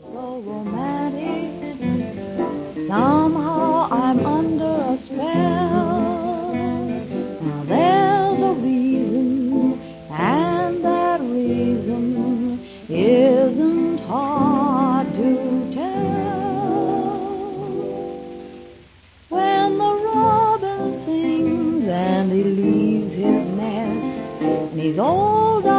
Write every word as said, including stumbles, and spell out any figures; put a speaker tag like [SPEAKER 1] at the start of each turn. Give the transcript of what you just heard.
[SPEAKER 1] so romantic. Somehow I'm under a spell. Now there's a reason, and that reason isn't hard to tell. When the robin sings and he leaves his nest, and he's all done